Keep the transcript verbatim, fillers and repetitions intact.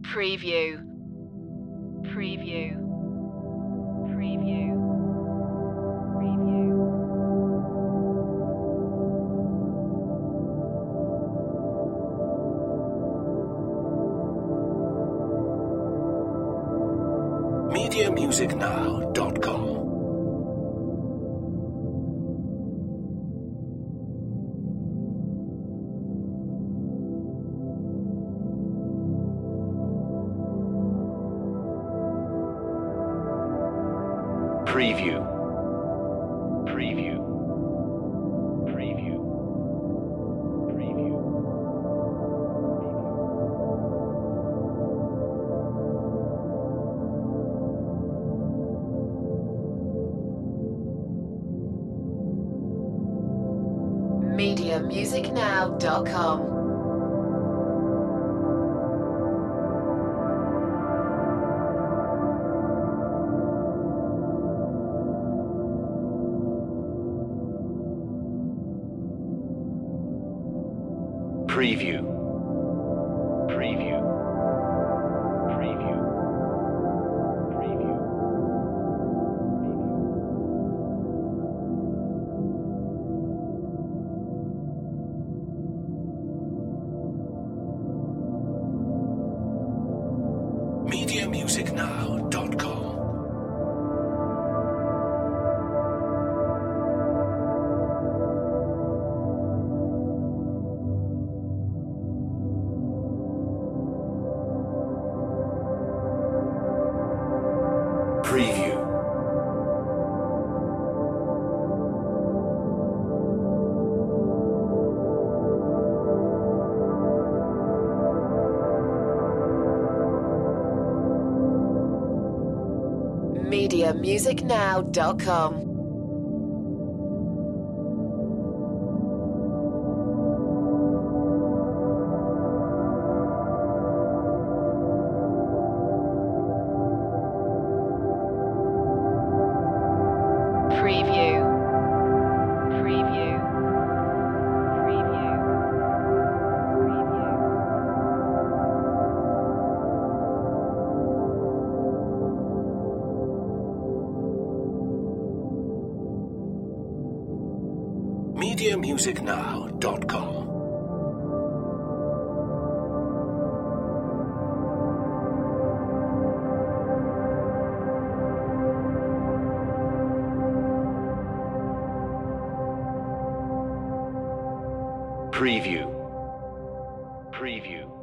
Preview. Preview. Preview. Preview. media music now dot com Preview. Preview. Preview. Preview. media music now dot com. Preview. Preview. Preview. Preview. media music now dot com Preview. media music now dot com. Preview. Preview. Preview. Preview. media music now dot com Preview. Preview.